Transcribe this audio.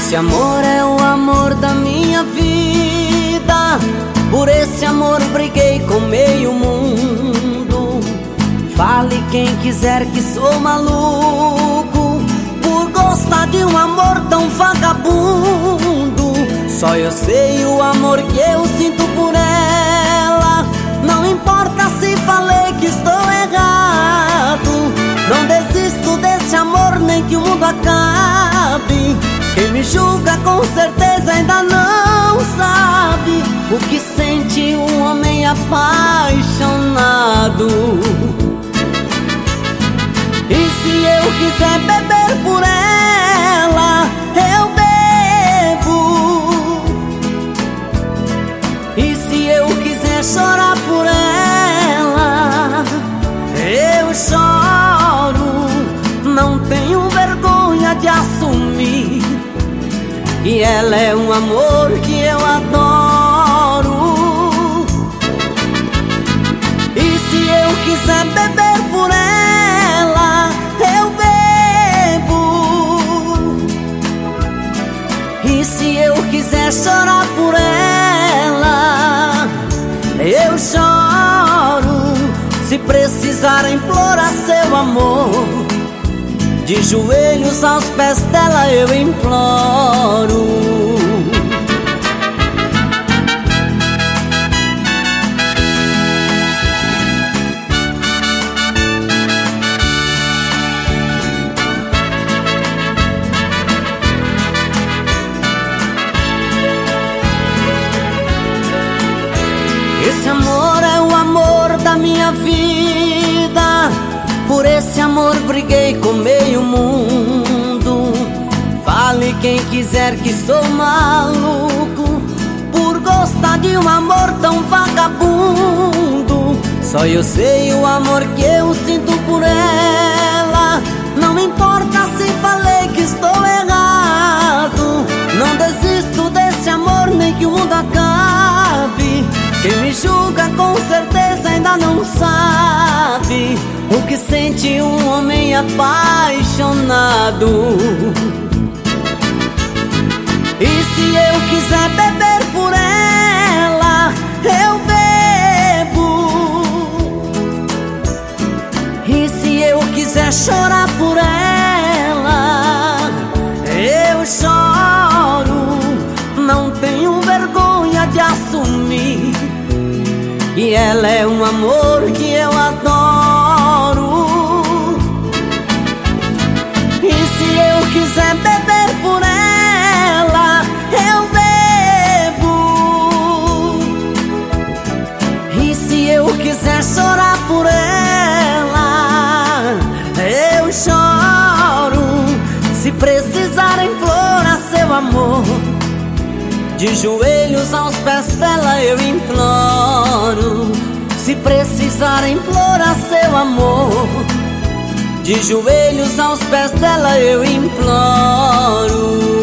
Esse amor é o amor da minha vida. Por esse amor briguei com meio mundo. Fale quem quiser que sou maluco por gostar de um amor tão vagabundo. Só eu sei o amor que eu sinto por ela. Não importa se falei que estou errado. Não desisto desse amor nem que o mundo acabe. Quem me julga com certeza ainda não sabe o que sente um homem apaixonado. E se eu quiser beber por ela, eu bebo. E se eu quiser chorar por ela, eu choro. Não tenho vergonha de assumir que ela é um amor que eu adoro. E se eu quiser beber por ela, eu bebo. E se eu quiser chorar por ela, eu choro. Se precisar implorar seu amor, de joelhos aos pés dela eu imploro. Esse amor é o amor da minha vida. Por esse amor briguei com meio mundo. Fale quem quiser que sou maluco por gostar de um amor tão vagabundo. Só eu sei o amor que eu sinto por ela. Não importa se falei que estou errado. Não desisto desse amor nem que o mundo acabe. Quem me julga com certeza ainda não sabe o que sente um homem apaixonado. E se eu quiser beber por ela, eu bebo. E se eu quiser chorar por ela, eu choro. Não tenho vergonha de assumir que ela é um amor que eu adoro. E se eu quiser beber por ela, eu bebo. E se eu quiser chorar por ela, eu choro. Se precisar implorar seu amor, de joelhos aos pés dela eu imploro. Se precisar implorar seu amor, de joelhos aos pés dela eu imploro.